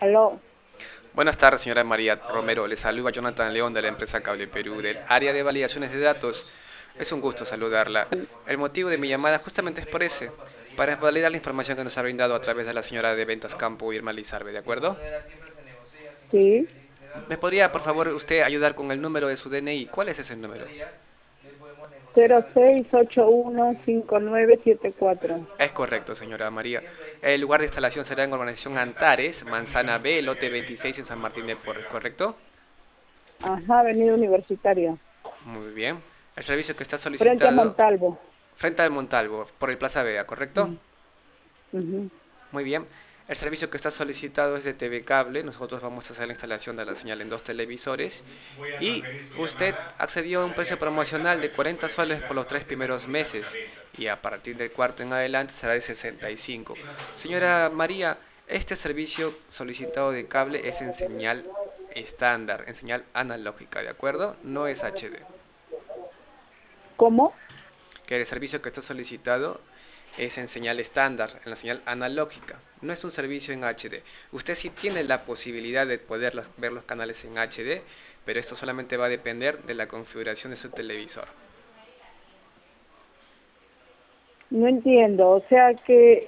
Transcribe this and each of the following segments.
Aló, Buenas tardes, señora María Romero. Le saluda Jonathan León de la empresa Cable Perú, del área de validaciones de datos. Es un gusto saludarla. El motivo de mi llamada justamente es por ese, para validar la información que nos ha brindado a través de la señora de Ventas Campo, Irma Lizarbe, ¿de acuerdo? sí, ¿Me podría, por favor, usted ayudar con el número de su DNI? ¿Cuál es ese número? 06815974. Es correcto, señora María. El lugar de instalación será en Urbanización Antares, Manzana B, lote 26 en San Martín de Porres, ¿correcto? Ajá, Avenida Universitaria, Muy bien. El servicio que está frente a solicitado Montalvo. frente al Montalvo, por el Plaza Vea, ¿correcto? Mm, ujú. Muy bien. El servicio que está solicitado es de TV Cable. Nosotros vamos a hacer la instalación de la señal en dos televisores. Y usted accedió a un precio promocional de 40 soles por los tres primeros meses. Y a partir del cuarto en adelante será de 65. Señora María, este servicio solicitado de cable es en señal estándar, en señal analógica, ¿de acuerdo? No es HD. ¿Cómo? Que el servicio que está solicitado es en señal estándar, en la señal analógica. No es un servicio en HD. Usted sí tiene la posibilidad de poder ver los canales en HD, pero esto solamente va a depender de la configuración de su televisor. No entiendo. O sea que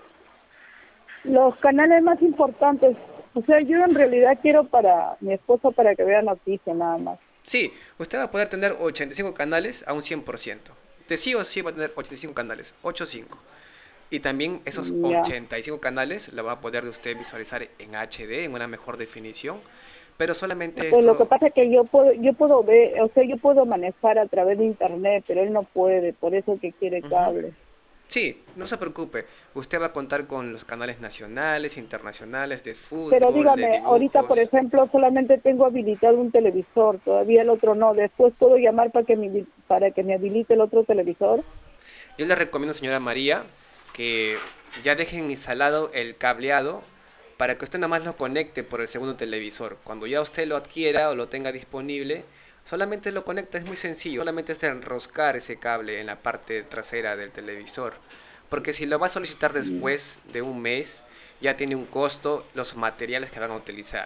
los canales más importantes, o sea, yo en realidad quiero para mi esposo para que vea noticias nada más. Sí, usted va a poder tener 85 canales a un 100%. De sí o sí va a tener 85 canales, 85. Y también esos Ya. 85 canales lo va a poder usted visualizar en HD, en una mejor definición. Pero solamente Pues lo que esto. pasa es que yo puedo ver, o sea, yo puedo manejar a través de internet, pero él no puede, por eso que quiere Ujú. cable. Sí, no se preocupe. Usted va a contar con los canales nacionales, internacionales, de Pero fútbol, de dígame, ahorita por dibujos. ejemplo solamente tengo habilitado un televisor, todavía el otro no. Después puedo llamar para que me habilite el otro televisor. Yo le recomiendo, señora María, que ya dejen instalado el cableado para que usted nada más lo conecte por el segundo televisor. Cuando ya usted lo adquiera o lo tenga disponible, solamente lo conecta, es muy sencillo. Solamente es enroscar ese cable en la parte trasera del televisor. Porque si lo va a solicitar Mm. después de un mes, ya tiene un costo los materiales que van a utilizar.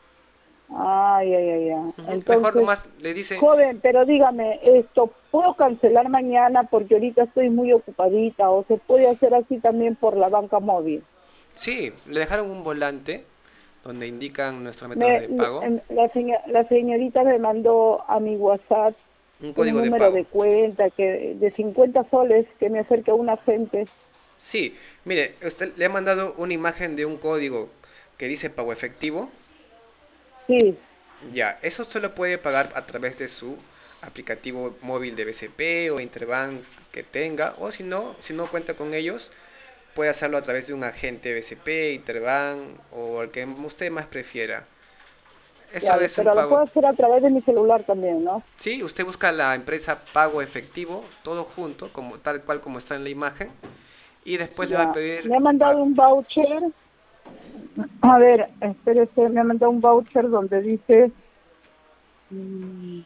Ay, ay, ay, ay. Mejor Entonces, nomás le dice, joven, pero dígame, esto, ¿puedo cancelar mañana porque ahorita estoy muy ocupadita o se puede hacer así también por la banca móvil? sí, le dejaron un volante donde indican nuestros métodos Me, de pago, la señorita me mandó a mi WhatsApp un un código de número pago. de cuenta que de 50 soles que me acerque a un agente. Sí, mire, usted le ha mandado una imagen de un código que dice pago efectivo. Sí, Ya, eso solo puede pagar a través de su aplicativo móvil de BCP o Interbank que tenga, o si no cuenta con ellos, puede hacerlo a través de un agente BCP, Interbank o el que usted más prefiera. ya, Eso es un pero lo pago. puedo hacer a través de mi celular también, ¿no? Sí, usted busca la empresa pago efectivo, todo junto, como tal cual como está en la imagen, y después le va a Ya, pedir me ha mandado un voucher. A ver, espérese, me ha mandado un voucher donde dice mm,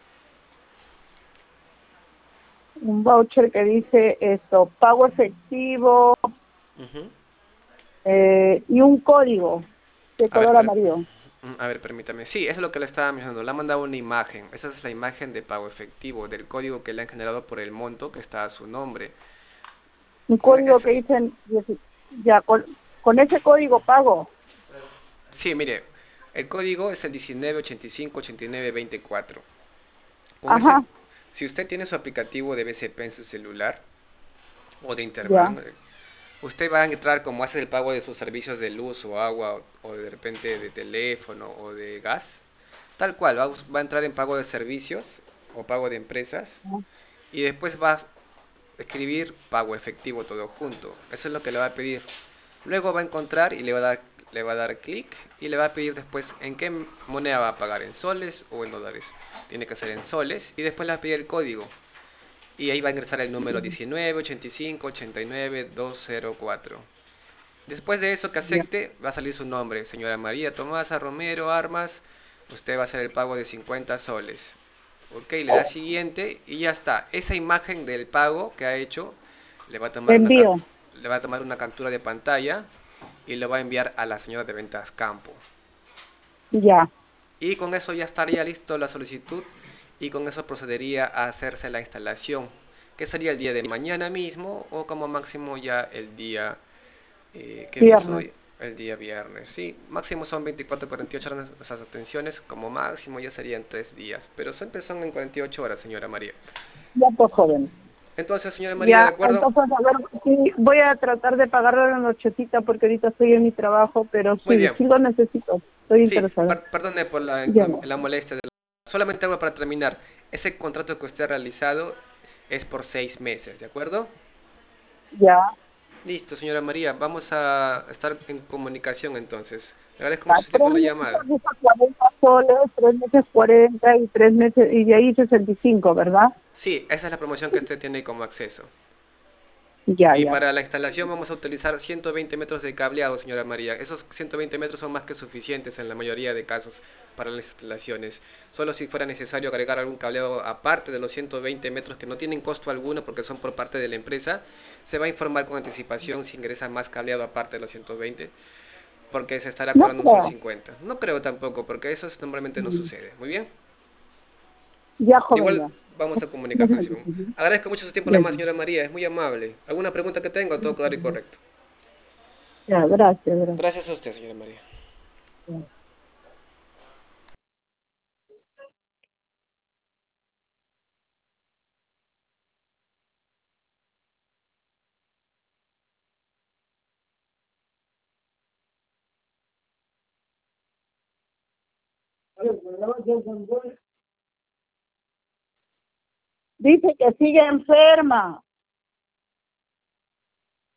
un voucher que dice esto, pago efectivo Ujú. y un código de A ver, color amarillo. permítame. Sí, eso es lo que le estaba mencionando. Le ha mandado una imagen. Esa es la imagen de pago efectivo, del código que le han generado por el monto que está a su nombre. Un Con código esa- que dice, ya, con ese código pago. Sí, mire, el código es el 19858924. Con ese, Ajá, si usted tiene su aplicativo de BCP en su celular o de ya. Interbank, usted va a entrar como hace el pago de sus servicios de luz o agua o de repente de teléfono o de gas. Tal cual, va a entrar en pago de servicios o pago de empresas y después va a escribir pago efectivo todo junto. Eso es lo que le va a pedir. Luego va a encontrar y le va a dar clic y le va a pedir después en qué moneda va a pagar, en soles o en dólares. Tiene que ser en soles y después le va a pedir el código. Y ahí va a ingresar el número 1985899204. Después de eso que Ya. acepte, va a salir su nombre, señora María Tomasa Romero Armas. Usted va a hacer el pago de 50 soles. Ok, le da siguiente y ya está. Esa imagen del pago que ha hecho le va a tomar una, Envío. le va a tomar una captura de pantalla y lo va a enviar a la señora de ventas campo. Ya, Y con eso ya estaría listo la solicitud y con eso procedería a hacerse la instalación, que sería el día de mañana mismo o como máximo ya el día, ¿qué día es viernes. hoy? El día viernes, sí, máximo son 24 48 horas esas atenciones, como máximo ya serían 3 días, pero siempre son en 48 horas, señora María. Ya pues, joven. Entonces, señora María, ¿de Ya, acuerdo? entonces, a ver, sí, voy a tratar de pagarlo la nochecita porque ahorita estoy en mi trabajo, pero Muy sí, bien, sí lo necesito. Estoy sí, interesada. perdone por Ya, no. la molestia. Solamente algo para terminar. Ese contrato que usted ha realizado es por 6 meses, ¿de acuerdo? Ya. Listo, señora María, vamos a estar en comunicación entonces. Le agradezco Ya, mucho su tiempo tres en la meses llamada. dice 40 soles, 3 meses 40 y 3 meses, y de ahí 65, ¿verdad? Sí, esa es la promoción que usted tiene como acceso. Ya, Y ya. para la instalación vamos a utilizar 120 metros de cableado, señora María. Esos 120 metros son más que suficientes en la mayoría de casos para las instalaciones. Solo si fuera necesario agregar algún cableado aparte de los 120 metros que no tienen costo alguno porque son por parte de la empresa, se va a informar con anticipación si ingresa más cableado aparte de los 120 porque se estará No cobrando un sol creo. 50. No creo tampoco porque eso normalmente no Mm. sucede. Muy bien. Ya, joven, Igual ya. vamos a comunicación. Agradezco mucho su tiempo, la Ya, más señora María, es muy amable. ¿Alguna pregunta que tenga? Todo claro y correcto. ya, gracias, gracias. Gracias a usted, señora María. Ya. Dice que sigue enferma.